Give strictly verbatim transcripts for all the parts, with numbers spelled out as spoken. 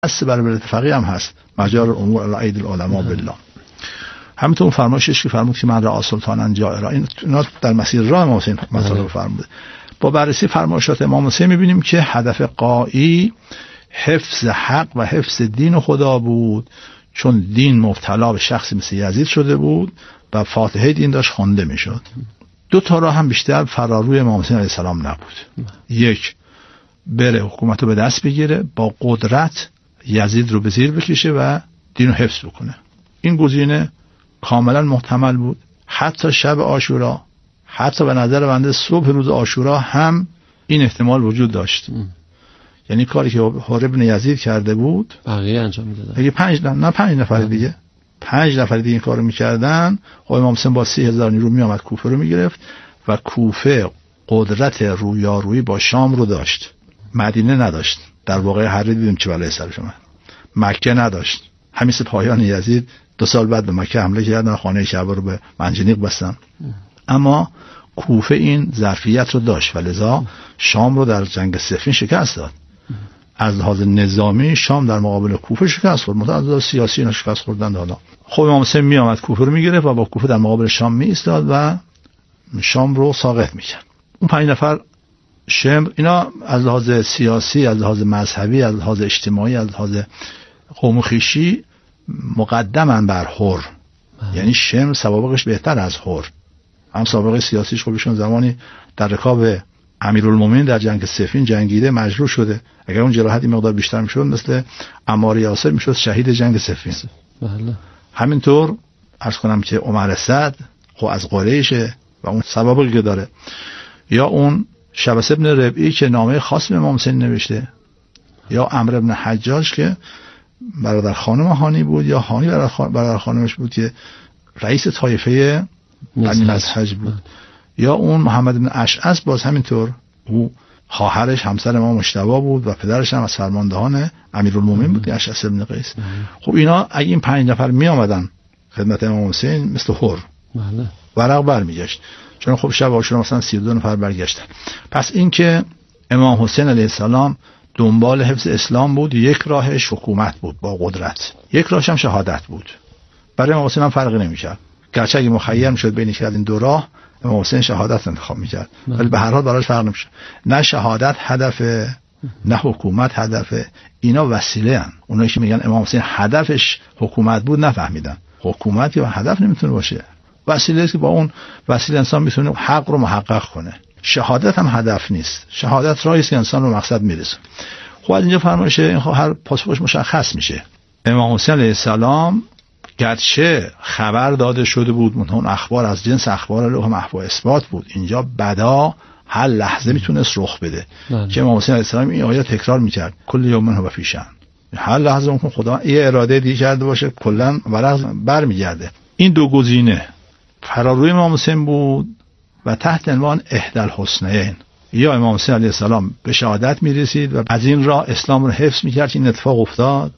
هست برای ولایت فقیه هم هست، مجال امور علی اید العلماء بالله. همینطور فرمایشش که فرمود که من را سلطانا جائرا، این در مسیر راه امام حسین مثلا فرموده. با بررسی فرمایشات امام حسین می‌بینیم که هدف غایی حفظ حق و حفظ دین خدا بود، چون دین مبتلا به شخصی مثل یزید شده بود و فاتحه دین داشت خوانده میشد. دو تا راه هم بیشتر فراروی امام حسین علیه السلام نبود. یک، بره حکومت رو به دست بگیره، با قدرت یزید رو به زیر بکشه و دین رو حفظ بکنه. این گزینه کاملا محتمل بود. حتی شب عاشورا، حتی به نظر بنده صبح روز عاشورا هم این احتمال وجود داشت. ام. یعنی کاری که حور ابن یزید کرده بود بقیه انجام میدادن. اگه پنج نه پنج نفر دیگه پنج نفر دیگه این کارو میکردن، امام حسین با سی هزار نیرو میامد کوفه رو میگرفت و کوفه قدرت رویارویی با شام رو داشت. مدینه نداشت. در واقع هر دیدیم چه بلای سرش اومد. مکه نداشت. همین سپاهیان یزید دو سال بعد به مکه حمله کردن، خانه کعبه رو به منجنیق بستن. اما کوفه این ظرفیت رو داشت و لذا شام رو در جنگ صفین شکست داد. از لحاظ نظامی شام در مقابل کوفه شکست خورد، مثلا از لحاظ سیاسی اینا شکست خوردن. حالا خب امام حسین می آمد کوفه رو میگرفت و با کوفه در مقابل شام می ایستاد و شام رو ساقط میکرد. اون پنج نفر شمر اینا از لحاظ سیاسی، از لحاظ مذهبی، از لحاظ اجتماعی، از لحاظ قوم و خویشی مقدمن بر حر. یعنی شمر سوابقش بهتر از حر. هم سابقه سیاسیش خودشون زمانی در رکاب امیرالمومنین در جنگ صفین جنگیده، مجروح شده. اگر اون جراحتی مقدار بیشتر میشد مثل عمار یاسر میشد شهید جنگ صفین. بله. همینطور عرض کنم که عمر سعد خب از قریشه و اون سوابقی که داره، یا اون شبس ابن ربعی که نامه خاص به امام حسین نوشته، یا عمرو ابن حجاج که برادر خانم هانی بود، یا هانی برادر خانمش بود که رئیس طایفه بنی مزحج بود، یا اون محمد بن اشعث باز همینطور، او خواهرش همسر امام مجتبی بود و پدرش هم از فرماندهان امیرالمومنین بود، اشعث ابن قیس. خب اینا اگه این پنج نفر می آمدن خدمت امام حسین مثل حر بله ورق برمیگشت، چون خب شب عاشورا مثلا سی و دو نفر برگشتن. پس این که امام حسین علیه السلام دنبال حفظ اسلام بود، یک راهش حکومت بود با قدرت، یک راهش هم شهادت بود. برای امام حسین هم فرقی نمی‌کرد، گرچه اگه مخیر می‌شد بین یک از این دو راه امام حسین شهادت انتخاب می‌کرد، ولی به هر حال براش فرق نمی‌شه. نه شهادت هدف، نه حکومت هدف. اینا وسیله ان. اونایی که میگن امام حسین هدفش حکومت بود نفهمیدن. حکومت یا هدف نمیتونه باشه، وسیله است که با اون وسیله انسان میتونه حق رو محقق کنه. شهادت هم هدف نیست. شهادت راهی است که انسان رو مقصد میرسه. خب از اینجا فرمایشه این خب هر پاسخش مشخص میشه. امام حسین علیه السلام گرچه خبر داده شده بود، منتها اون اخبار از جنس اخبار لوح محفوظ اثبات بود. اینجا بدا هر لحظه میتونست رخ بده نه. که امام حسین علیه السلام این آیه تکرار میکرد کل یوم هو فی شأن. هر لحظه اون خدا یه اراده دیگه کرده باشه کلا ورق برمیگرده. این دو گزینه فراروی امام حسین بود و تحت عنوان احدی الحسنیین، یا امام حسین علیه السلام به شهادت میرسید و از این راه اسلام رو حفظ میکرد که این اتفاق افتاد،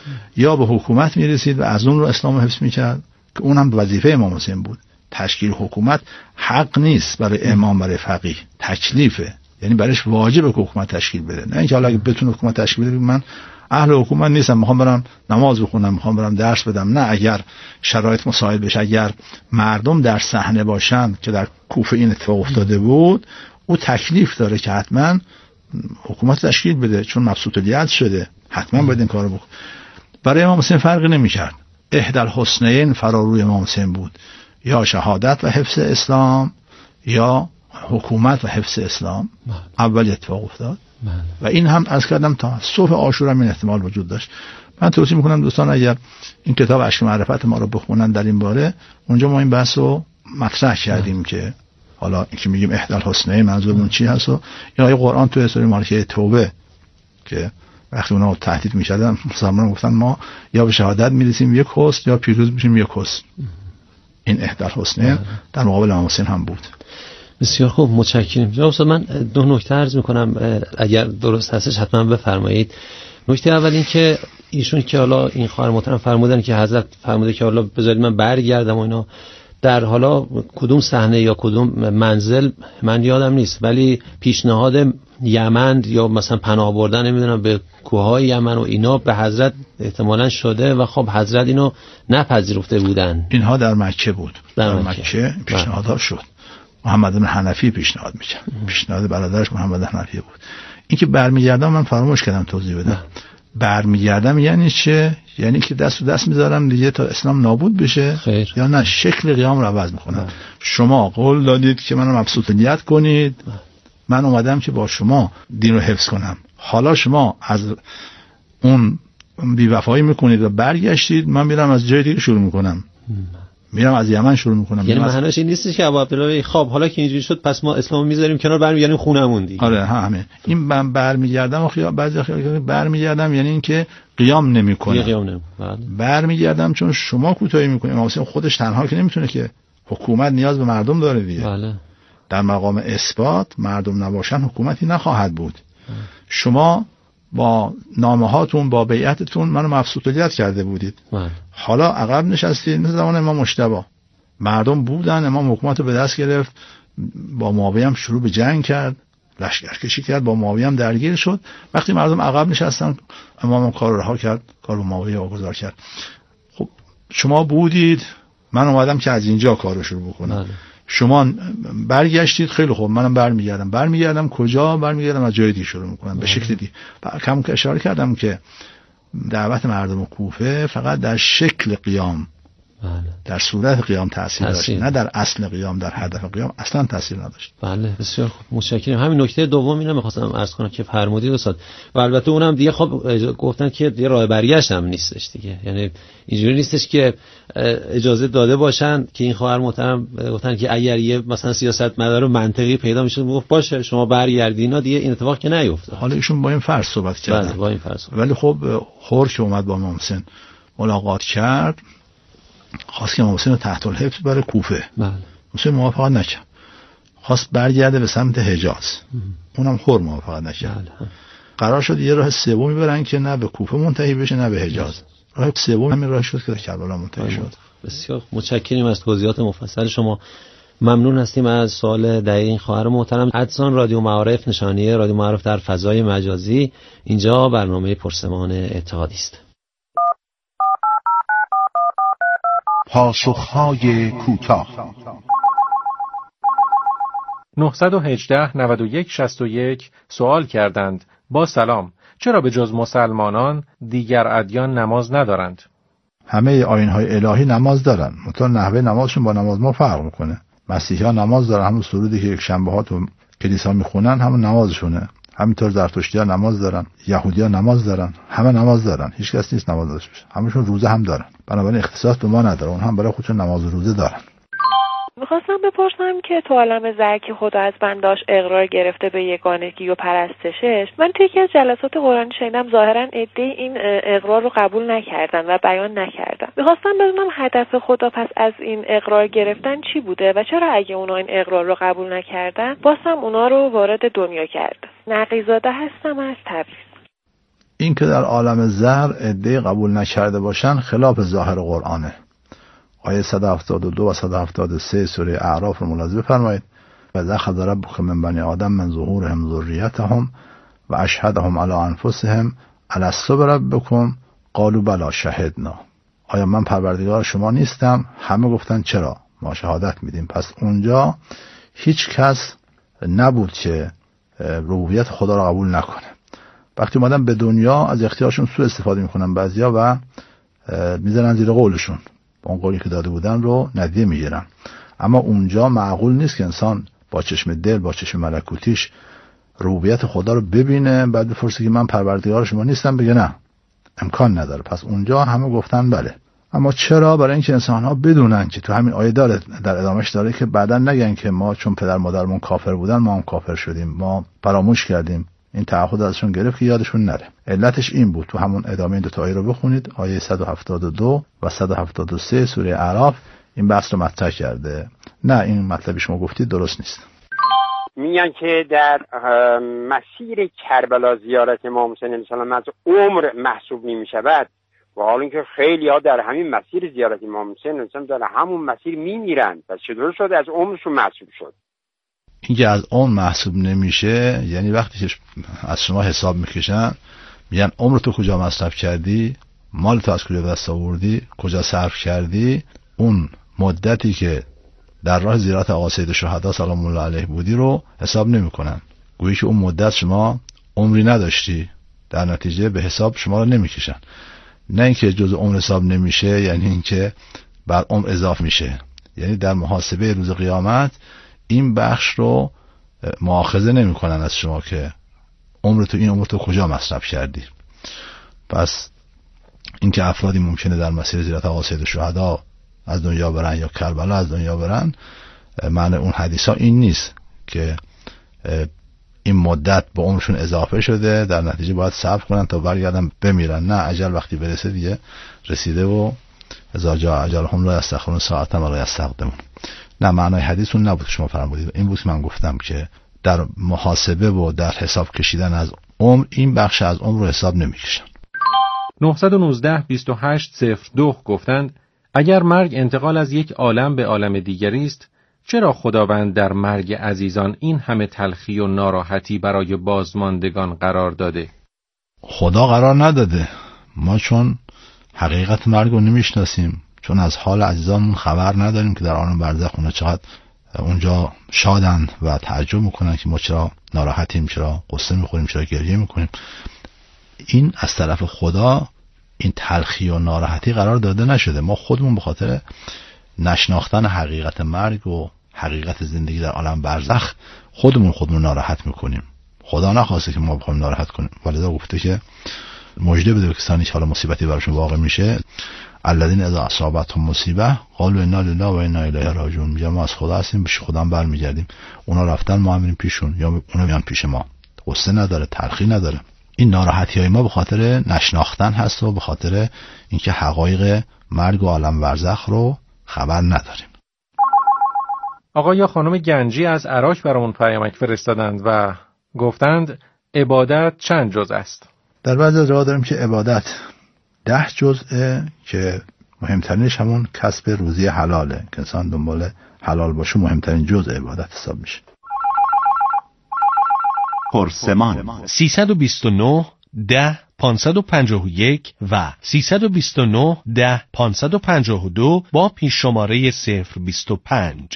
یا به حکومت میرسید و از اون رو اسلام رو حفظ میکرد که اون هم وظیفه امام حسین بود. تشکیل حکومت حق نیست برای امام، برای فقیه تکلیفه، یعنی برایش واجبه که حکومت تشکیل بده. نه اینکه حالا اگه بتونه حکومت تشکیل بده من اهل حکومت نیستم، میخوام برم نماز بخونم، میخوام برم درس بدم. نه، اگر شرایط مساعد بشه، اگر مردم در صحنه باشن که در کوفه این اتفاق افتاده بود، او تکلیف داره که حتما حکومت تشکیل بده، چون مبسوط الید شده، حتما باید این کارو بکنه. برای امام حسین فرقی نمی‌کرد. احدی الحسنیین فراروی امام حسین بود، یا شهادت و حفظ اسلام یا حکومت و حفظ اسلام. اول اتفاق افتاد و این هم از کردم تا صبح عاشورا این احتمال وجود داشت. من توصیه میکنم دوستان اگر این کتاب اشک معرفت ما رو بخونن در این باره، اونجا ما این بحث رو مطرح کردیم مه. که حالا اینکه میگیم احدی الحسنیین منظورمون چی هست، و یا آیه قرآن تو سوره مارکه توبه که وقتی اونا تهدید میشدن مسلمانان گفتن ما یا به شهادت میرسیم یک حسن یا پیروز میشیم یک حسن. این احدی الحسنیین در مقابل امام حسین هم بود. بسیار خوب، متشکرم. جناب استاد من دو نکته عرض میکنم اگر درست هستش حتما بفرمایید. نکته اول این که ایشون که حالا این خواهر محترم فرمودن که حضرت فرموده که حالا بذارید من برگردم و اینا، در حالا کدوم صحنه یا کدوم منزل من یادم نیست، ولی پیشنهاد یمن یا مثلا پناه بردن نمیدونم به کوههای یمن و اینا به حضرت احتمالاً شده و خب حضرت اینو نپذیرفته بودن. اینها در مکه بود. در, در مکه, مکه پیشنهاد شد. محمد بن حنفی پیشنهاد میشه. پیشنهاد برادرش محمد بن حنفی بود. اینکه برمیگردم من فراموش کردم توضیح بدم. برمیگردم یعنی چه؟ یعنی که دست و دست میذارم دیگه تا اسلام نابود بشه خیر. یا نه شکل قیام رو عوض میکنم. شما قول دادید که منو مبسوط نیت کنید، من اومدم که با شما دین رو حفظ کنم. حالا شما از اون بی‌وفایی میکنید و برگشتید، من میرم از جای دیگه شروع میکنم. میرم از یمن شروع میکنم. یعنی معناش این نیستش که ابو عبدالله خب حالا که اینجوری شد پس ما اسلامو میذاریم کنار برمیگردیم خونمون دیگه. آره ها همین. این من برمیگردم و بعضی خیال برمیگردم یعنی اینکه قیام نمیکنم. قیام نمیکنم. برمیگردم چون شما کوتاهی میکنید. امام حسین خودش تنها که نمیتونه که، حکومت نیاز به مردم داره دیگه. بله. در مقام اثبات مردم نباشن حکومتی نخواهد بود. اه. شما با نامه هاتون با بیعتتون منو مبسوطیت کرده بودید. بله. حالا عقب نشستید. مثل زمان امام مجتبی مردم بودن، امام حکومت رو به دست گرفت، با معاویه هم شروع به جنگ کرد، لشکرکشی کرد، با معاویه هم درگیر شد. وقتی مردم عقب نشستن امام کار رو رها کرد، کار رو معاویه واگذار کرد. خب شما بودید، من اومدم که از اینجا کار رو شروع بکنم. بله. شما برگشتید، خیلی خوب منم برمیگردم. برمیگردم کجا؟ برمیگردم از جای دیگه شروع میکنم. به شکل دیگه. کم که اشاره کردم که دعوت مردم کوفه فقط در شکل قیام، بله. در صورت قیام تأثیر داشت، نه در اصل قیام، در هدف قیام اصلا تأثیر نداشت. بله بسیار خوب، متشکرم. همین نکته دوم اینو می‌خواستم عرض کنم که فرمودید استاد، و البته اونم دیگه خب گفتن که دیگه راه برگشت هم نیستش دیگه، یعنی اینجوری نیستش که اجازه داده باشن که این خواهر محترم گفتن که اگر یه مثلا سیاستمدار منطقی پیدا میشه میگفت باشه شما برگردینا، دیگه این اتفاق که نیفتاد. حالا ایشون با این فرض صحبت کردن. بله با این فرض. ولی خب خور که اومد با امام حسین ملاقات کرد، خواست که امام حسین رو تحت الحفظ بره کوفه. بله. حسین موافقت نکرد. خواست برگرده به سمت حجاز. اونم خور موافقت نکرد. بله. قرار شد یه راه سومی برن که نه به کوفه منتهی بشه نه به حجاز. راه سوم همین راه شد که در کربلا منتهی شد. بسیار متشکریم از توضیحات مفصل شما. ممنون هستیم از سوال دقیق این خواهر محترم. ادسان رادیو معارف، نشانیه رادیو معارف در فضای مجازی. اینجا برنامه پرسمان اتحادی است. پاسخهای کوتاه. نه یک هشت نود و یک شصت و یک سوال کردند: با سلام، چرا به جز مسلمانان دیگر ادیان نماز ندارند؟ همه آیین‌های الهی نماز دارن، منتها نحوه نمازشون با نماز ما فرق میکنه. مسیحی‌ها نماز دارن، همون سرودی که یک شنبه ها تو کلیسا میخونن همون نمازشونه. همینطور زرتشتی‌ها نماز دارن، یهودی‌ها نماز دارن، همه نماز دارن. هیچ کس نیست نماز داشته باشه. همشون روزه هم دارن. بنابراین اختصاص به ما نداره. اون هم برای خودشون نماز و روزه دارن. میخواستم بپرسم که تو عالم زر که خدا از بنداش اقرار گرفته به یگانگی و پرستشش، من توی یکی از جلسات قرآنی شنیدم ظاهرا عده‌ای این اقرار رو قبول نکردن و بیان نکردن. میخواستم بدونم هدف خدا پس از این اقرار گرفتن چی بوده و چرا اگه اونا این اقرار رو قبول نکردن بازم اونا رو وارد دنیا کرد. نقیزاده هستم از تبریز. این که در عالم زر عده‌ای قبول نکرده باشن خلاف ظاهر قرآنه. آیه صد و هفتاد و دو و صد و هفتاد و سه سوره اعراف رو ملاحظه بفرمایید. و اخذ ربک من بنی آدم من ظهورهم ذریتهم و اشهدهم علی انفسهم الست بربکم قالوا بلی شهدنا. آیا من پروردگار شما نیستم؟ همه گفتن چرا، ما شهادت میدیم. پس اونجا هیچ کس نبود که ربوبیت خدا را قبول نکنه. وقتی اومدن به دنیا از اختیارشون سوء استفاده میکنن بعضیا و میذارن زیر قولشون، اون قولی که داده بودن رو ندیده میگیرن. اما اونجا معقول نیست که انسان با چشم دل، با چشم ملکوتیش ربوبیت خدا رو ببینه بعد بپرسه که من پروردگار شما نیستم، بگه نه، امکان نداره. پس اونجا همه گفتن بله. اما چرا؟ برای اینکه انسان‌ها بدونن که تو همین آیه داره، در ادامهش داره که بعداً نگن که ما چون پدر مادرمون کافر بودن ما هم کافر شدیم، ما فراموش کردیم. این تعهد ازشون گرفت که یادشون نره. علتش این بود. تو همون ادامه این دو تا آیه رو بخونید، آیه صد و هفتاد و دو و صد و هفتاد و سه سوره اعراف این بحث رو مطرح کرده. نه، این مطلبی شما گفتید درست نیست. میگن که در مسیر کربلا زیارت امام حسین علیه السلام از عمر محسوب نمی‌شود، و حال اینکه خیلی‌ها در همین مسیر زیارت امام حسین علیه السلام در همون مسیر می‌میرند، پس چطور شد از عمرشون محسوب شد؟ اینکه از عمر محسوب نمیشه یعنی وقتی که از شما حساب میکشن میگن عمر تو کجا مصرف کردی، مال تو از کجا دست آوردی، کجا صرف کردی، اون مدتی که در راه زیارت آقا سید شهدا سلام الله علیه بودی رو حساب نمیکنن. گویی که اون مدت شما عمری نداشتی، در نتیجه به حساب شما رو نمیکشن. نه اینکه جزء عمر حساب نمیشه یعنی اینکه بعد عمر اضافه میشه، یعنی در محاسبه روز قیامت این بخش رو مؤاخذه نمیکنن از شما که عمر تو این عمر تو کجا مصرف کردی. پس اینکه افرادی ممکنه در مسیر زیارت آقا سید شهدا از دنیا برن یا کربلا از دنیا برن، معنی اون حدیث ها این نیست که این مدت به عمرشون اضافه شده در نتیجه باید صبر کنن تا برگردن بمیرن. نه، اجل وقتی برسه دیگه رسیده و اذا جاء اجلهم لا یستأخرون ساعة ولا یستقدمون. نه، معنای حدیث اون نبود که شما فرمودید، این بود من گفتم که در محاسبه و در حساب کشیدن از عمر این بخش از عمر رو حساب نمیکشن. نهصد و نوزده بیست و هشت صفر دو گفتند اگر مرگ انتقال از یک عالم به عالم دیگری است، چرا خداوند در مرگ عزیزان این همه تلخی و ناراحتی برای بازماندگان قرار داده؟ خدا قرار نداده، ما چون حقیقت مرگ رو نمیشناسیم، چون از حال عزیزانمون خبر نداریم که در عالم برزخ اونا چقدر اونجا شادن و تعجب میکنن که ما چرا ناراحتیم، چرا قصه میخوریم، چرا گریه میکنیم. این از طرف خدا این تلخی و ناراحتی قرار داده نشده. ما خودمون به خاطر نشناختن حقیقت مرگ و حقیقت زندگی در عالم برزخ خودمون خودمون ناراحت میکنیم. خدا نخواسته که ما بخوایم ناراحت کنیم، ولذا گفته که مژده بده به کسانی که حالا مصیبتی براشون واقع میشه، الذین اذا اصابتهم مصیبه قالوا انا لله و انا الیه راجعون. میگن ما از خدا هستیم، به خدا هم برمیگردیم. اونا رفتن ما هم میریم پیشون یا اونا میان پیش ما. قصه نداره، تلخی نداره. این ناراحتی های ما به خاطر نشناختن هست و به خاطر اینکه حقایق مرگ و عالم برزخ رو خبر نداریم. آقا یا خانم گنجی از عراق برامون پیامک فرستادند و گفتند عبادت چند جزء است؟ در بعضی جاها داریم که عبادت ده جزءه که مهمترینش همون کسب روزی حلاله که انسان دنبال حلال باشه، مهمترین جزء عبادت حساب میشه. پرسمان سیصد و بیست و نه ده پانصد و پنجاه و یک و سیصد و بیست و نه ده پانصد و پنجاه و دو با پیش شماره صفر بیست و پنج.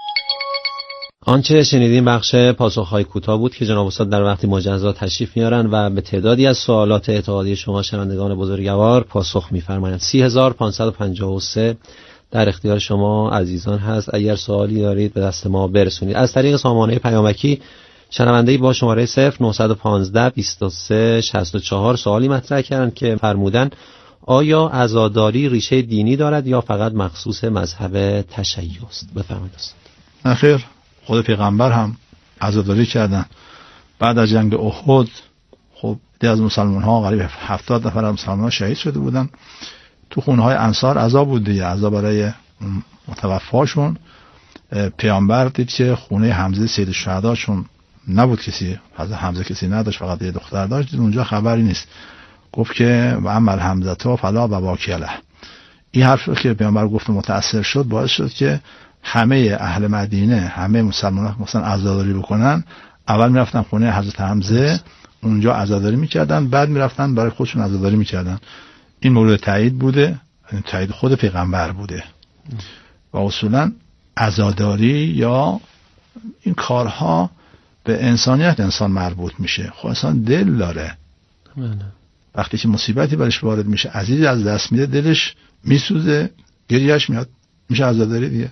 آنچه شنیدیم بخش پاسخهای کوتاه بود که جناب استاد در وقتی مجزا تشریف میارن و به تعدادی از سوالات اتحادیه شما شنوندگان بزرگوار پاسخ میفرمایند. سی هزار پانصد و پنجاه و سه در اختیار شما عزیزان هست. اگر سوالی دارید به دست ما برسونید. از طریق سامانه پیامکی شنونده‌ای با شماره صفر نهصد و پانزده بیست و سه شصت و چهار سوالی مطرح کردند که فرمودن آیا عزاداری ریشه دینی دارد یا فقط مخصوص مذهب تشیع است؟ بفرمایید استاد. نه خیر، خود پیغمبر هم عزاداری کردن. بعد از جنگ احد خب دی از مسلمان ها قریب هفتاد نفر از مسلمان ها شهید شده بودن. تو خونه های انصار عزا بود دیگه، عزا برای متوفاشون. پیامبر دید که خونه حمزه سید شهداشون نبود، کسی حضرت حمزه کسی نداشت، فقط یه دختر داشت. اونجا خبری نیست. گفت که و عمل حمزه تو فلا بواکله. این حرف که پیامبر گفت متأثر شد، باعث شد که همه اهل مدینه، همه مسلمانان مثلا عزاداری بکنن. اول میرفتن خونه حضرت حمزه، اونجا عزاداری میکردن، بعد میرفتن برای خودشون عزاداری میکردن. این مورد تایید بوده، تایید خود پیغمبر بوده. و اصولا عزاداری یا این کارها به انسانیت انسان مربوط میشه. خب انسان دل داره، وقتی که مصیبتی برش وارد میشه، عزیز از دست میده، دلش میسوزه، گریهش میاد، میشه عزاداری دیگه.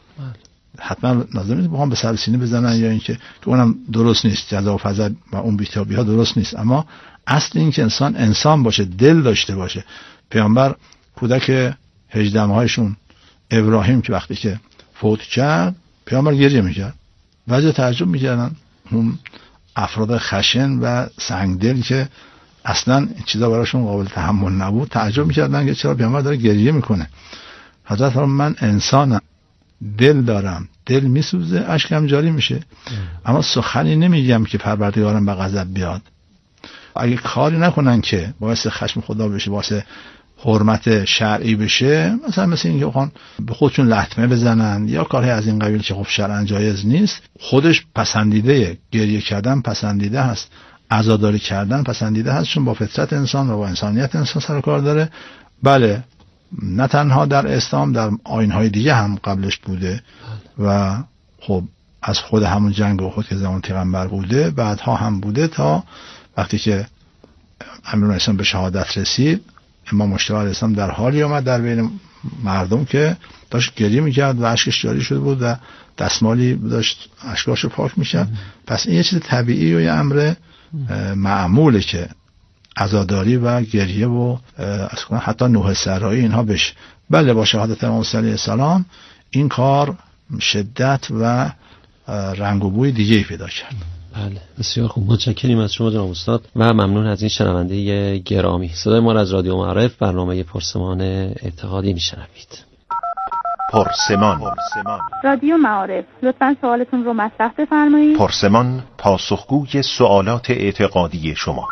حتما لازم نیست بخوام به سر سینه بزنن یا اینکه که اونم درست نیست، جزا و فضا و اون بی‌تابی ها درست نیست، اما اصل این که انسان انسان باشه، دل داشته باشه. پیامبر کودک هجده ماهشون ابراهیم که وقتی که فوت کرد، پیامبر گریه میکرد. بعضی تعجب میکردن، اون افراد خشن و سنگدل که اصلا این چیزا براشون قابل تحمل نبود، تعجب میکردن که چرا پیامبر داره گریه میکنه. حضرت فرمود من انسانم، دل دارم، دل میسوزه، اشکم جاری میشه، اما سخنی نمیگم که پروردگارم به غضب بیاد. اگه کاری نکنن که باعث خشم خدا بشه، باعث حرمت شرعی بشه، مثلا مثل اینکه بخوان به خودشون لطمه بزنن یا کاری از این قبیل که خب شرعاً جایز نیست، خودش پسندیده، گریه کردن پسندیده هست، عزاداری کردن پسندیده هست، چون با فطرت انسان و با انسانیت انسان سر کار داره. بله، نه تنها در اسلام، در آیین‌های دیگه هم قبلش بوده و خب از خود همون جنگ احد که زمان پیغمبر بوده بعدها هم بوده، تا وقتی که امیرالمومنین به شهادت رسید، امام مجتبی علیه السلام در حالی آمد در بین مردم که داشت گریه میکرد و اشکش جاری شده بود و دستمالی داشت اشکاشو پاک میکرد. پس این یه چیز طبیعی و یه امر معموله که عزاداری و گریه و حتی نوحه سرایی اینها بشه. بله، با شهادت امام علیه السلام این کار شدت و رنگ و بوی دیگه پیدا کرد. بله، بسیار خوب، متشکریم از شما جناب استاد و ممنون از این شنونده گرامی. صدای ما را از رادیو معارف برنامه پرسمان اعتقادی میشنوید. پرسمان. رادیو معارف، لطفاً سوالتون رو مطرح بفرمایید. پرسمان پاسخگوی سوالات اعتقادی شما.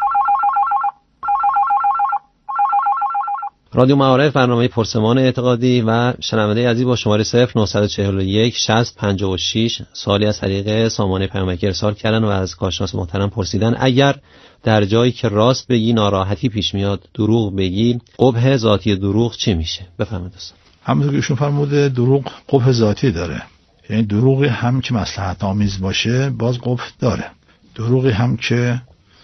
رادیو معارف برنامه پرسمان اعتقادی و شنونده عزیز با شماره صفر نه چهار یک شصت پنجاه و شش سوالی از طریق سامانه پیامک ارسال کردن و از کارشناس محترم پرسیدن اگر در جایی که راست بگی ناراحتی پیش میاد، دروغ بگی، قبح ذاتی دروغ چی میشه؟ بفرمایید استاد. همونطور که ایشون فرموده دروغ قبح ذاتی داره، یعنی دروغی هم که مصلحت آمیز باشه باز قبح داره، دروغی هم که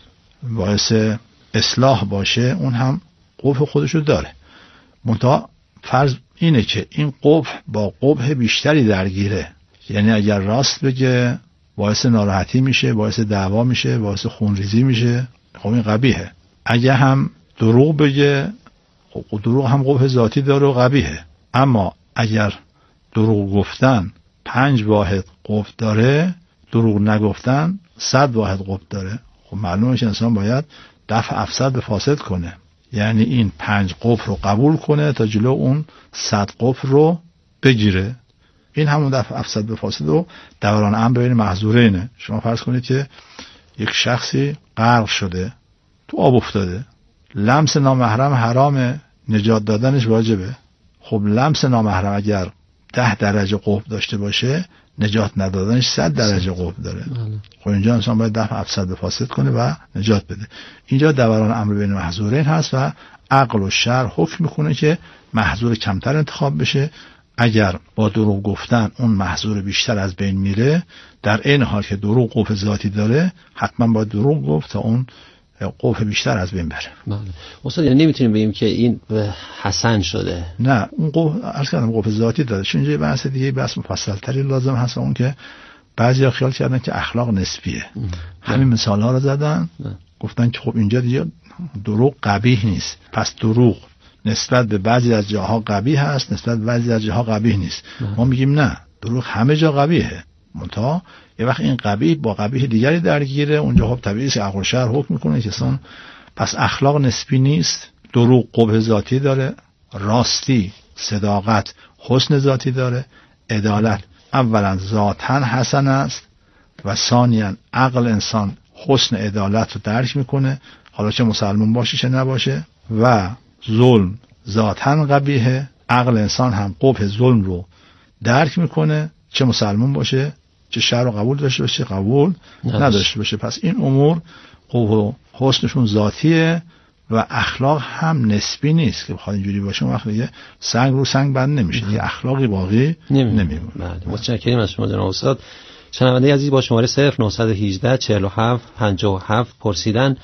باعث اصلاح باشه اون هم قبح خودشو داره. منتها فرض اینه که این قبح با قبح بیشتری درگیره، یعنی اگر راست بگه باعث ناراحتی میشه، باعث دعوا میشه، باعث خونریزی میشه، خب این قبیحه. اگر هم دروغ بگه، خب دروغ هم قبح ذاتی داره و قبیحه. اما اگر دروغ گفتن پنج واحد قبح داره، دروغ نگفتن صد واحد قبح داره. خب معلومه که انسان باید دفع افسد به فاسد کنه، یعنی این پنج قبح رو قبول کنه تا جلو اون صد قبح رو بگیره. این همون دفع افسد به فاسد و دوران امر بین محظورینه. شما فرض کنید که یک شخصی غرق شده، تو آب افتاده، لمس نامحرم حرامه، نجات دادنش واجبه. خب لمس نامحرم اگر ده درجه قبح داشته باشه، نجات ندادنش صد درجه قبح داره. خب اینجا انسان باید دفع افسد به فاسد کنه و نجات بده. اینجا دوران امر بین محظورین هست و عقل و شرع حکم میکنه که محظور کمتر انتخاب بشه. اگر با دروغ گفتن اون محظور بیشتر از بین میره، در این حال که دروغ قبح ذاتی داره، حتما باید دروغ گفت تا اون قبح بیشتر از بین بره. بله استاد، یعنی نمیتونیم بگیم که این حسن شده. نه، اون قبح عرض کردم قبح ذاتی داره. چون اینجا بحث دیگه، بحث مفصل‌تری لازم هست، اون که بعضیا خیال کردن که اخلاق نسبیه. همین مثال ها رو زدن، گفتن که خب اینجا دیگه دروغ قبیح نیست، پس دروغ نسبت به بعضی از جاها قبیح هست، نسبت به بعضی از جاها قبیح نیست. ما میگیم نه، دروغ همه جا قبیحه، منتها یه وقت این قبیح با قبیح دیگری درگیره، اونجا خب طبیعیه که عقل و شرع حکم میکنه که اصلا پس اخلاق نسبی نیست. دروغ قبح ذاتی داره، راستی، صداقت، حسن ذاتی داره، عدالت اولا ذاتاً حسن است و ثانیاً عقل انسان حسن عدالت رو درک میکنه، حالا چه مسلمان باشه چه نباشه. و ظلم ذاتاً قبیحه، عقل انسان هم قبح ظلم رو درک میکنه، چه مسلمان باشه چه شرع رو قبول داشته باشه قبول نداشته باشه. پس این امور قبح و حسنشون ذاتیه و اخلاق هم نسبی نیست که بخواد اینجوری باشه. اون وقت دیگه سنگ رو سنگ بند نمیشه، یه اخلاقی باقی نمیمونه. بله، متشکرم از شما جناب استاد. شنونده عزیز با شماره صفر نه یک هشت چهل و هفت پنجاه و هفت پرسیدن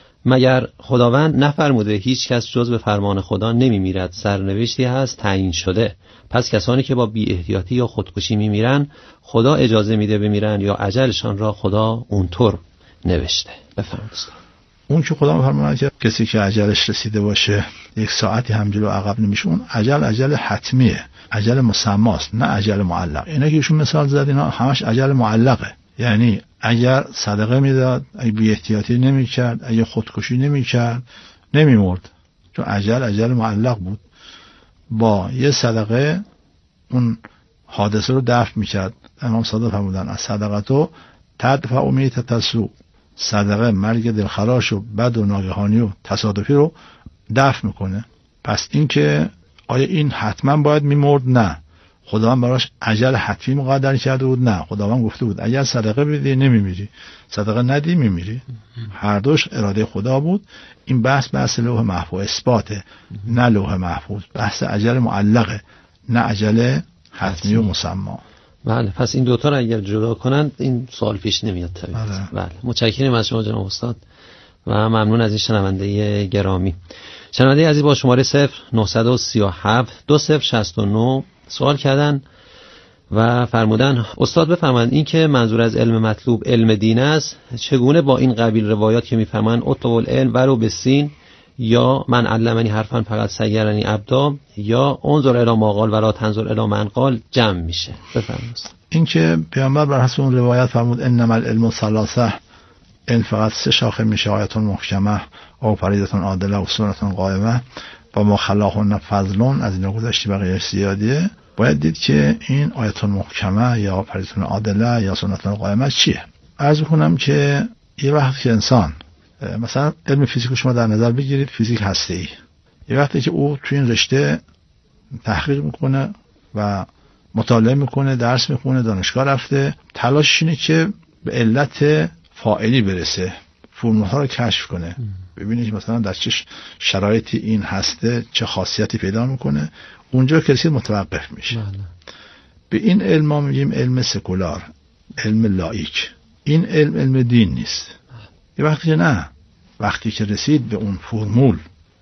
مگر خداوند نفرموده هیچ کس جز به فرمان خدا نمی میرد، سرنوشتی هست تعیین شده، پس کسانی که با بی احتیاطی یا خودکشی می میرن خدا اجازه میده بمیرن یا اجلشان را خدا اونطور نوشته؟ بفرمایید. اون که خدا میفرماید که کسی که اجلش رسیده باشه یک ساعتی هم جلو عقب نمیشه، اون اجل اجل حتمیه، اجل مسماست، نه اجل معلق. اینا که ایشون مثال زد اینا همش اجل معلقه. یعنی اگر صدقه میداد، اگه بی احتیاطی نمیکرد، اگه خودکشی نمیکرد، نمیمرد، چون اجل اجل معلق بود. با یه صدقه اون حادثه رو دفع میکرد. امام صادق فرمودن از صدقتو تدفع میتة السوء، صدقه مرگ دلخراش و بد و ناگهانی و تصادفی رو دفع میکنه. پس این که آیا این حتما باید میمرد؟ نه. خداوند براش اجل حتمی مقدر کرده بود؟ نه. خداوند گفته بود اگر صدقه بدی نمیمیری، صدقه ندی میمیری. هر دوش اراده خدا بود. این بحث بحث لوح محفوظ اثباته، نه لوح محفوظ. بحث اجل معلقه، نه اجل حتمی و مسما. بله، پس این دوتا رو اگر جدا کنند این سوال پیش نمیاد طبیعت. بله. بله، متشکرم از شما جناب استاد و ممنون از این شنونده گرامی. شنونده عزیز با شماره صفر نه سه هفت دو صفر شش نه سوال کردن و فرمودن استاد بفرمایند این که منظور از علم مطلوب علم دین است، چگونه با این قبیل روایات که میفرمایند اطلب العلم ولو بالسین یا من علمنی حرفا فقط سیرنی ابدا یا انظر الی ما قال ولا تنظر الی من قال جمع میشه؟ بفرمایید. این که پیامبر بر حسب اون روایت فرمود انما العلم ثلاثه، این فقط سه شاخه میشه، آیت محکمه او فریضه عادله و سنت قائمه با ما خلاهن فضلون. از اینا گذشتی بقیه زیادیه. باید دید که این آیت محکمه یا فریضه عادله یا سنت قائمه چیه. عرض کنم که یه وقت که انسان مثلا علم فیزیک شما در نظر بگیرید، فیزیک هسته‌ای، یه وقتی که او توی این رشته تحقیق میکنه و مطالعه میکنه، درس میخونه، دانشگاه رفته، تلاشش اینه که به علت فاعلی برسه، فرمول ها رو کشف کنه، ببینید که مثلا در چه شرایطی این هسته چه خاصیتی پیدا میکنه. اونجا که رسید متوقف میشه. بله. به این علم ما میگیم علم سکولار، علم لایک. این علم علم دین نیست. یه وقتی که نه، وقتی که رسید به اون فرمول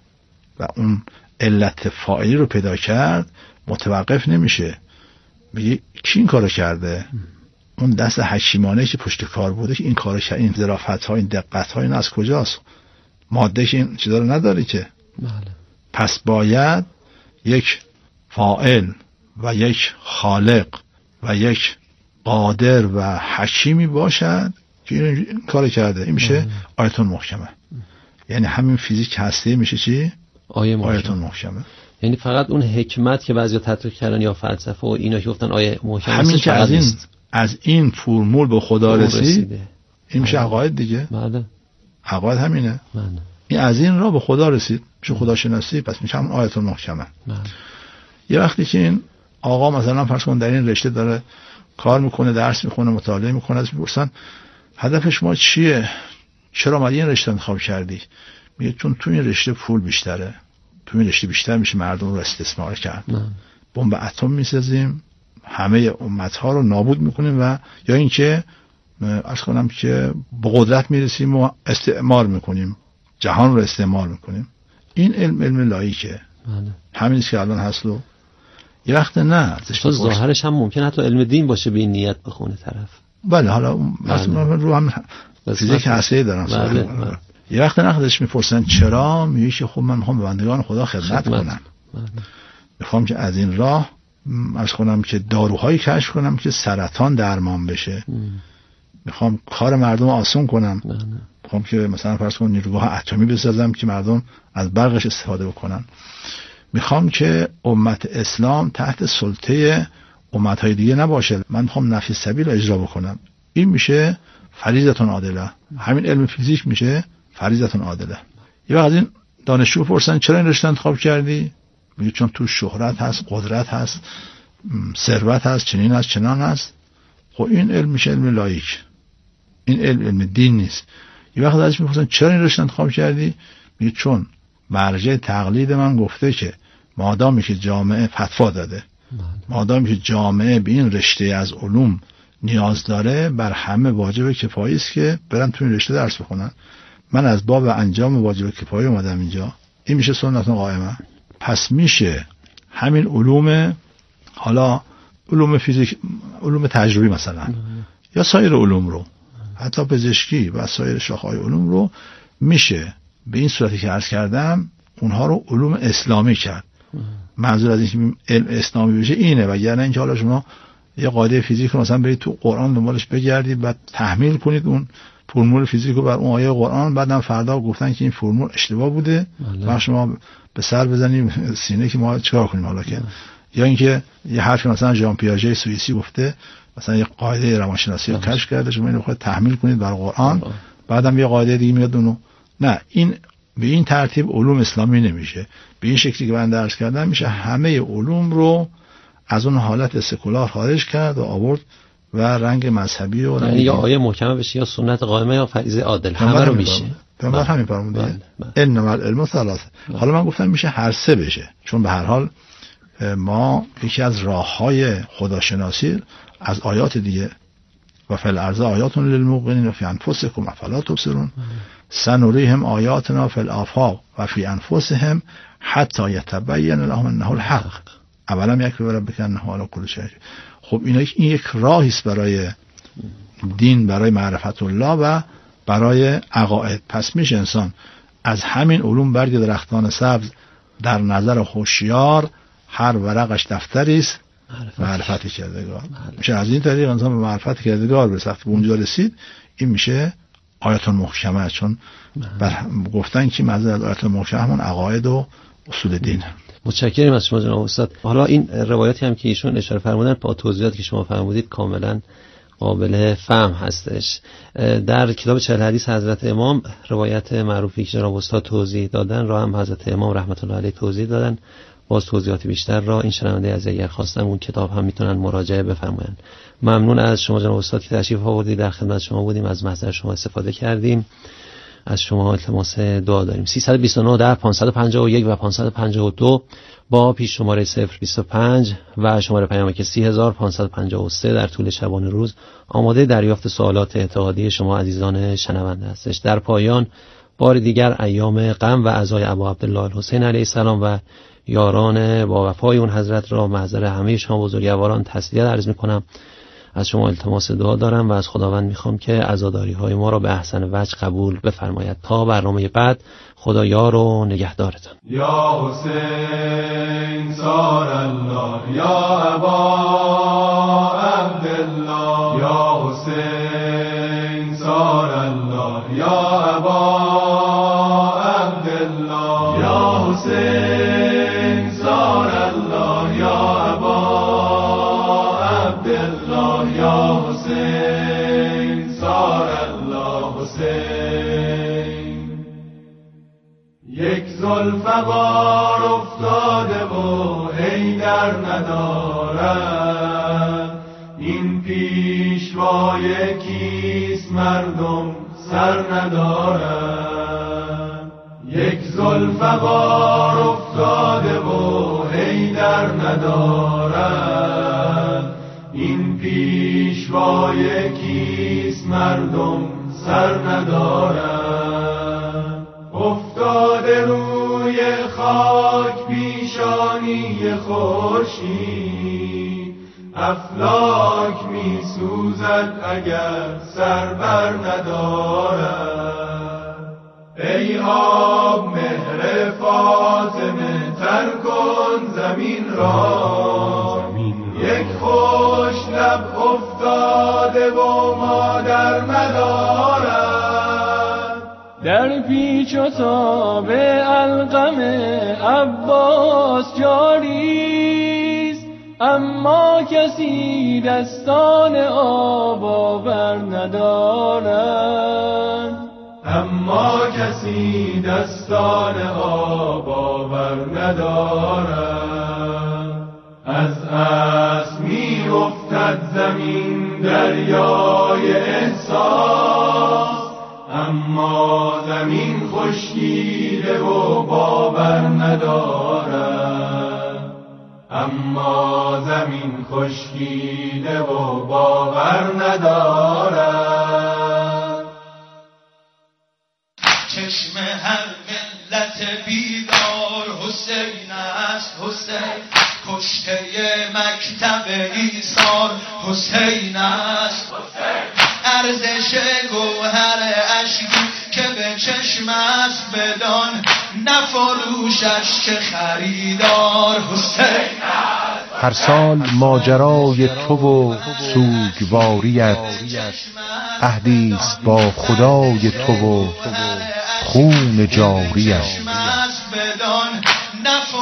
و اون علت فاعلی رو پیدا کرد متوقف نمیشه. میگه کی این کارو کرده؟ اون دست حکیمانه که پشت کار بوده که این کارو کرد، این ظرافت‌ها، این دقت‌ها این از کجاست؟ ماده که این چیزا رو نداره که. بله. پس باید یک فاعل و یک خالق و یک قادر و حکیمی باشد که این کار کرده. این میشه آیت محکمه. یعنی همین فیزیک هسته میشه چی؟ آیه محکمه. آیت محکمه. یعنی فقط اون حکمت که بعضیا تطبیق کردن یا فلسفه و اینا که گفتن آیه محکمه، همین که از این از این فرمول به خدا رسید، این میشه عقاید دیگه. بله. عقاید همینه. بله. این از این را به خدا رسید، میشه خداشناسی، پس میشه همون آیت محکمه. بله. یه وقتی که این آقا مثلا فرض کن در این رشته داره کار میکنه، درس میخونه، مطالعه میکنه، از میپرسن هدف شما چیه؟ چرا اومدی این رشته انتخاب کردی؟ میگه چون تو این رشته پول بیشتره، تو این رشته بیشتر میشه مردم رو استثمار کرد. بمب اتم میسازیم، همه امتها رو نابود میکنیم و یا اینکه عرض کنم که به قدرت میرسیم و استعمار میکنیم، جهان رو استعمار میکنیم. این علم علم لایکه. همین که الان هست. و یه وقت نه تو ظاهرش هم ممکن حتی علم دین باشه به این نیت بخونه طرف. بله، حالا مثلا رو هم فیزیک هسته دارن. بله. بله. یه وقت نخدش میپرسن چرا؟ میگه که خب من میخوام به بندگان خدا خدمت کنم. بله. میخوام که از این راه عرض کنم که داروهایی کشف کنم که سرطان درمان بشه. ام. میخوام کار مردم آسان کنم. بله. میخوام که مثلا فرض کن نیروگاه اتمی بسازم که مردم از برقش استفاده بکنن. میخوام که امت اسلام تحت سلطه امتهای دیگه نباشه، من میخوام نفی سبیل اجرا بکنم. این میشه فریضه عادله. همین علم فیزیک میشه فریضه عادله. یه وقت از این دانشجو پرسن چرا این رشته انتخاب کردی؟ میگه چون تو شهرت هست، قدرت هست، ثروت هست، چنین هست، چنان هست. خب این علم میشه علم لایک. این علم علم دین نیست. یه وقت ازش میپرسن چرا این رشته انتخاب کردی؟ میگه چون مرجع تقلید من گفته که مادامی که جامعه فتوا داده، مادامی که جامعه به این رشته از علوم نیاز داره، بر همه واجب کفایی است که برن تو این رشته درس بخونن. من از باب انجام واجب کفایی اومدم اینجا. این میشه سنت قائمه. پس میشه همین علوم، حالا علوم فیزیک، علوم تجربی مثلا یا سایر علوم رو، حتی پزشکی و سایر شاخه‌های علوم رو میشه به این صورتی که عرض کردم اونها رو علوم اسلامی کرد. منظور از این علم اسلامی بشه اینه، وگرنه اینکه حالا شما یه قاعده فیزیک رو مثلا برید تو قرآن دنبالش بگردید بعد تحمیل کنید اون فرمول فیزیک رو بر اون آیه قرآن، بعدم فردا گفتن که این فرمول اشتباه بوده و شما به سر بزنیم سینه که ما چیکار کنیم حالا که. یا اینکه یه حرفی مثلا ژان پیاژه سوئیسی گفته، مثلا یه قاعده روانشناسی رو کشف کرده، شما اینو خود تحمیل کنید بر قرآن، بعدم یه قاعده دیگه میاد اونو. نه، این به این ترتیب علوم اسلامی نمیشه. به این شکلی که من درس کردم میشه همه علوم رو از اون حالت سکولار خارج کرد و آورد و رنگ مذهبی و رنگ یا آیه محکمه بشه یا سنت قائمه یا فریضه عادل، همه رو میشه. پیامبر همین فرموده انما العلم ثلاثه. حالا من گفتم میشه هر سه بشه، چون به هر حال ما یکی از راههای خداشناسی از آیات دیگه و فی الارض آیات للموقنین و فی انفسکم افلا تبصرون سنریهم آیاتنا فی الآفاق و فی انفسهم حتی یتبین لهم انه الحق اولم یکفی بربک انه علی کل شیء. خب این یک راهی است برای دین، برای معرفت الله و برای عقاید. پس میشه انسان از همین علوم برگ درختان سبز در نظر هوشیار هر ورقش دفتری است معرفت کردگار. میشه از این طریق انسان به معرفت کردگار برسه. به اونجا رسید این میشه آیات محکمه، چون گفتن که مزه از آیات محکمه همون عقاید و اصول دین. متشکرم از شما جناب استاد. حالا این روایاتی هم که ایشون اشاره فرمودن با توضیحاتی که شما فرمودید کاملا قابل فهم هستش. در کتاب چهل حدیث حضرت امام روایت معروفی که جناب استاد توضیح دادن را هم حضرت امام رحمت الله علیه توضیح دادن. باز توضیحات بیشتر را این شنونده از اگر خواستن اون کتاب هم میتونن مراجعه بفرمایند. ممنون از شما جناب استاد که تشریف آوردید، در خدمت شما بودیم، از محضر شما استفاده کردیم. از شما التماس دعا داریم. سیصد و بیست و نه ده پانصد و پنجاه و یک و پانصد و پنجاه و دو با پیش شماره صفر بیست و پنج و شماره پیامک سی هزار و پانصد و پنجاه و سه در طول شبانه روز آماده دریافت سوالات اعتقادی شما عزیزان شنونده هستش. در پایان بار دیگر ایام غم و عزای ابا عبدالله الحسین علیه السلام و یاران با وفای اون حضرت را محضر همه شما بزرگواران تسلیت عرض می‌کنم. از شما التماس دعا دارم و از خداوند میخوام که عزاداری های ما را به احسن وجه قبول بفرماید. تا برنامه بعد خدا یار و نگهدارتان. یا حسین سار الله یا ابا عبدالله یا حسین سار الله یا ابا عبدالله یا حسین سار الله یا ابا یا حسین سار الله حسین. یک ذوالفقار افتاده و حیدر ندارد، این پیشوای کیست مردم سر ندارد. یک ذوالفقار افتاده و حیدر ندارد، این پیشوای کیست مردم سر ندارد. افتاده روی خاک پیشانی خورشید، افلاک می سوزد اگر سر بر ندارد. ای آب مهر فاطمه تر کن زمین را، یک خوش لب افتاده و مادر ندارد. در پیچ و تاب القم عباس جاریست، اما کسی دستان آب آور ندارد. اما کسی دستان آب آور ندارد. از اسب می افتد زمین دریای احساس، اما زمین خشکیده و باور ندارد. اما زمین خشکیده و باور ندارد. چشم هر ملت بیدار حسین است، حسین کشته مکتب ایثار حسین است. ارزش گوهر اشکی که به چشم است بدان، نفروشش که خریدار حسین است. هر سال ماجرای تو و سوگواریت، عهدی است با خدای تو و خون جاریت.